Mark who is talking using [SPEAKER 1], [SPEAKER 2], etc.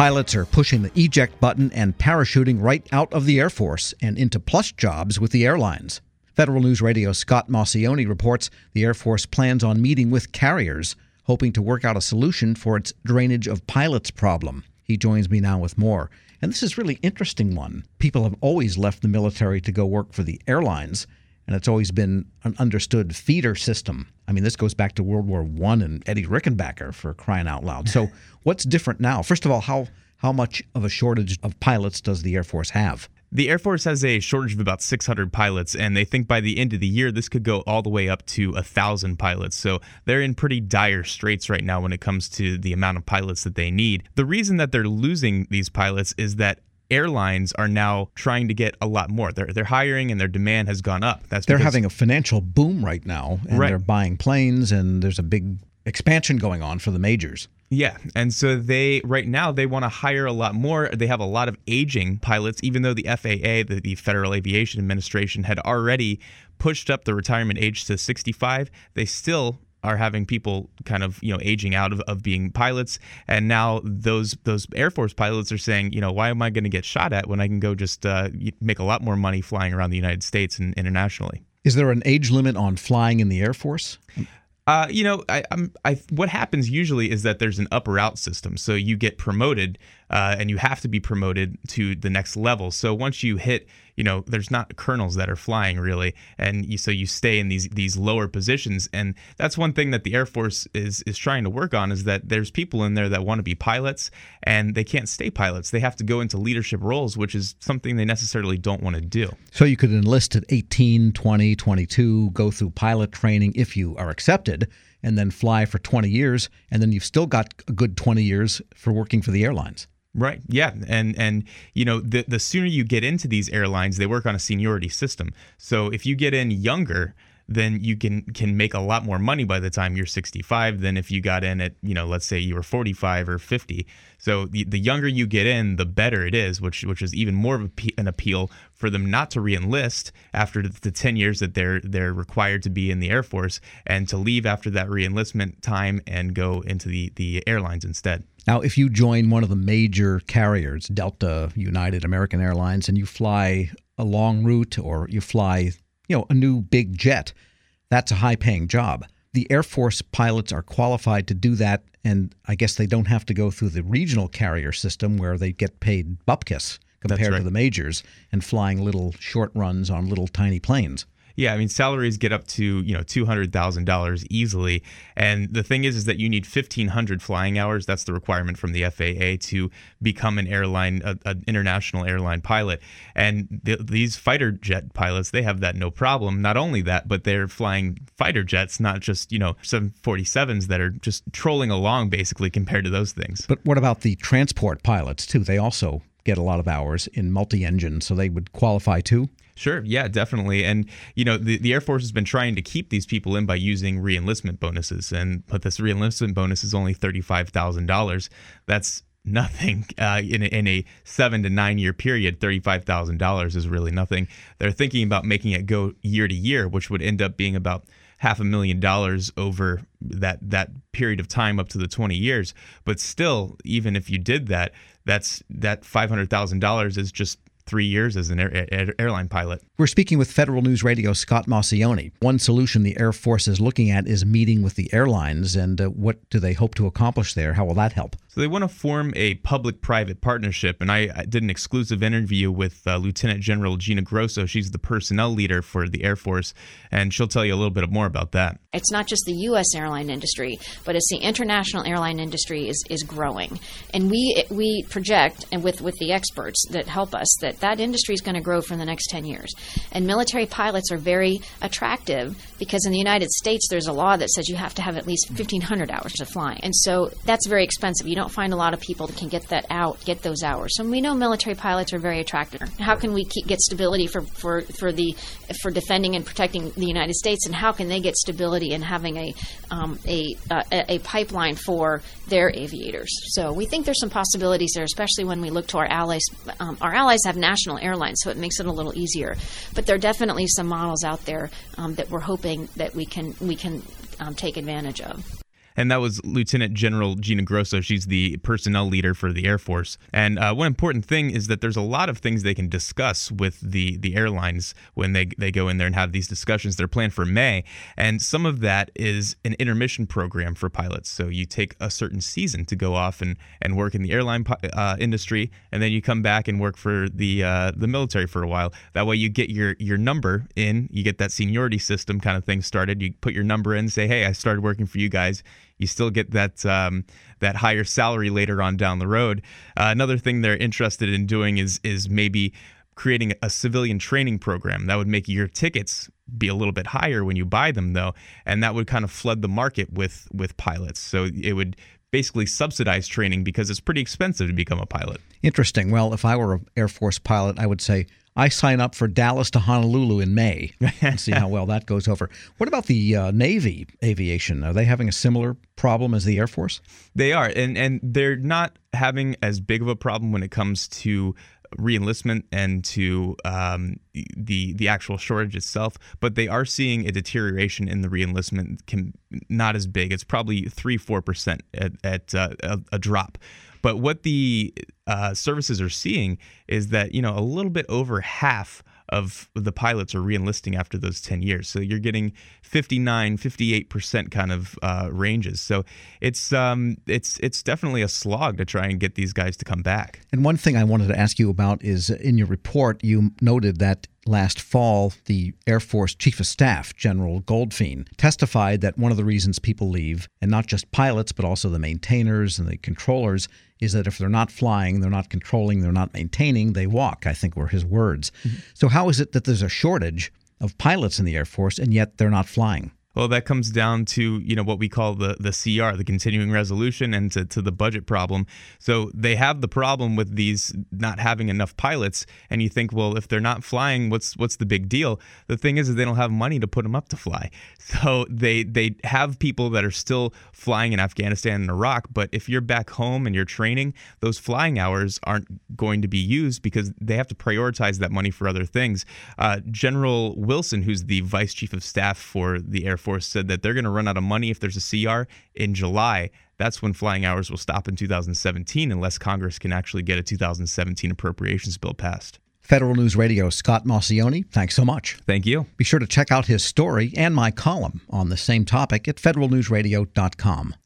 [SPEAKER 1] Pilots are pushing the eject button and parachuting right out of the Air Force and into plush jobs with the airlines. Federal News Radio's Scott Maucione reports the Air Force plans on meeting with carriers, hoping to work out a solution for its drainage of pilots problem. He joins me now with more. And this is a really interesting one. People have always left the military to go work for the airlines, and it's always been an understood feeder system. I mean, this goes back to World War I and Eddie Rickenbacker, for crying out loud. So what's different now? First of all, how much of a shortage of pilots does the Air Force have?
[SPEAKER 2] The Air Force has a shortage of about 600 pilots, and they think by the end of the year, this could go all the way up to 1,000 pilots. So they're in pretty dire straits right now when it comes to the amount of pilots that they need. The reason that they're losing these pilots is that airlines are now trying to get a lot more. They're hiring, and their demand has gone up.
[SPEAKER 1] They're having a financial boom right now, and They're buying planes, and there's a big expansion going on for the majors.
[SPEAKER 2] Yeah, and so right now they want to hire a lot more. They have a lot of aging pilots, even though the FAA, the Federal Aviation Administration, had already pushed up the retirement age to 65. They still are having people kind of, aging out of being pilots. And now those Air Force pilots are saying, why am I going to get shot at when I can go just make a lot more money flying around the United States and internationally?
[SPEAKER 1] Is there an age limit on flying in the Air Force?
[SPEAKER 2] What happens usually is that there's an up or out system. So you get promoted, and you have to be promoted to the next level. So once you hit, there's not colonels that are flying really, and so you stay in these lower positions. And that's one thing that the Air Force is trying to work on, is that there's people in there that want to be pilots, and they can't stay pilots. They have to go into leadership roles, which is something they necessarily don't want to do.
[SPEAKER 1] So you could enlist at 18, 20, 22, go through pilot training if you are accepted, and then fly for 20 years, and then you've still got a good 20 years for working for the airlines.
[SPEAKER 2] Right. Yeah. And the sooner you get into these airlines, they work on a seniority system. So if you get in younger, then you can make a lot more money by the time you're 65 than if you got in at, let's say you were 45 or 50. So the younger you get in, the better it is, which is even more of an appeal for them not to re-enlist after the 10 years that they're required to be in the Air Force, and to leave after that re-enlistment time and go into the airlines instead.
[SPEAKER 1] Now, if you join one of the major carriers, Delta, United, American Airlines, and you fly a long route, or you fly, a new big jet, that's a high-paying job. The Air Force pilots are qualified to do that, and I guess they don't have to go through the regional carrier system where they get paid bupkis compared to the majors and flying little short runs on little tiny planes.
[SPEAKER 2] Yeah, I mean, salaries get up to, $200,000 easily. And the thing is that you need 1,500 flying hours. That's the requirement from the FAA to become an international airline pilot. And these fighter jet pilots, they have that no problem. Not only that, but they're flying fighter jets, not just, 747s that are just trolling along, basically, compared to those things.
[SPEAKER 1] But what about the transport pilots, too? They also get a lot of hours in multi-engine, so they would qualify, too?
[SPEAKER 2] Sure. Yeah, definitely. And, the Air Force has been trying to keep these people in by using re-enlistment bonuses. But this re-enlistment bonus is only $35,000. That's nothing in a 7 to 9 year period. $35,000 is really nothing. They're thinking about making it go year to year, which would end up being about $500,000 over that period of time up to the 20 years. But still, even if you did that, that $500,000 is just 3 years as an airline pilot.
[SPEAKER 1] We're speaking with Federal News Radio's Scott Maucione. One solution the Air Force is looking at is meeting with the airlines. And what do they hope to accomplish there? How will that help?
[SPEAKER 2] So they want to form a public-private partnership, and I did an exclusive interview with Lieutenant General Gina Grosso. She's the personnel leader for the Air Force, and she'll tell you a little bit more about that.
[SPEAKER 3] It's not just the U.S. airline industry, but it's the international airline industry is growing. And we project, and with the experts that help us, that industry is going to grow for the next 10 years. And military pilots are very attractive because in the United States, there's a law that says you have to have at least 1,500 hours of flying. And so that's very expensive. You don't find a lot of people that can get those hours. So we know military pilots are very attractive. How can we get stability for defending and protecting the United States, and how can they get stability in having a pipeline for their aviators? So we think there's some possibilities there, especially when we look to our allies. Our allies have national airlines, so it makes it a little easier. But there are definitely some models out there that we're hoping that we can take advantage of.
[SPEAKER 2] And that was Lieutenant General Gina Grosso. She's the personnel leader for the Air Force. And one important thing is that there's a lot of things they can discuss with the airlines when they go in there and have these discussions. They're planned for May. And some of that is an intermission program for pilots. So you take a certain season to go off and work in the airline industry, and then you come back and work for the military for a while. That way you get your number in, you get that seniority system kind of thing started. You put your number in, say, hey, I started working for you guys. You still get that higher salary later on down the road. Another thing they're interested in doing is maybe creating a civilian training program that would make your tickets be a little bit higher when you buy them, though, and that would kind of flood the market with pilots. So it would basically subsidize training because it's pretty expensive to become a pilot.
[SPEAKER 1] Interesting. Well, if I were an Air Force pilot, I would say I sign up for Dallas to Honolulu in May and see how well that goes over. What about the Navy aviation? Are they having a similar problem as the Air Force?
[SPEAKER 2] They are, and they're not having as big of a problem when it comes to reenlistment and to the actual shortage itself, but they are seeing a deterioration in the reenlistment. Not as big. It's probably 3-4% at a drop. But what the services are seeing is that, a little bit over half of the pilots are reenlisting after those 10 years. So you're getting 59, 58% kind of ranges. So it's definitely a slog to try and get these guys to come back.
[SPEAKER 1] And one thing I wanted to ask you about is in your report, you noted that last fall, the Air Force Chief of Staff, General Goldfein, testified that one of the reasons people leave, and not just pilots, but also the maintainers and the controllers, is that if they're not flying, they're not controlling, they're not maintaining, they walk, I think were his words. Mm-hmm. So how is it that there's a shortage of pilots in the Air Force, and yet they're not flying?
[SPEAKER 2] Well, that comes down to, what we call the CR, the continuing resolution, and to the budget problem. So they have the problem with these not having enough pilots, and you think, well, if they're not flying, what's the big deal? The thing is they don't have money to put them up to fly. So they have people that are still flying in Afghanistan and Iraq, but if you're back home and you're training, those flying hours aren't going to be used because they have to prioritize that money for other things. General Wilson, who's the Vice Chief of Staff for the Air Force, said that they're going to run out of money if there's a CR in July. That's when flying hours will stop in 2017 unless Congress can actually get a 2017 appropriations bill passed.
[SPEAKER 1] Federal News Radio's Scott Maucione, thanks so much.
[SPEAKER 2] Thank you.
[SPEAKER 1] Be sure to check out his story and my column on the same topic at federalnewsradio.com.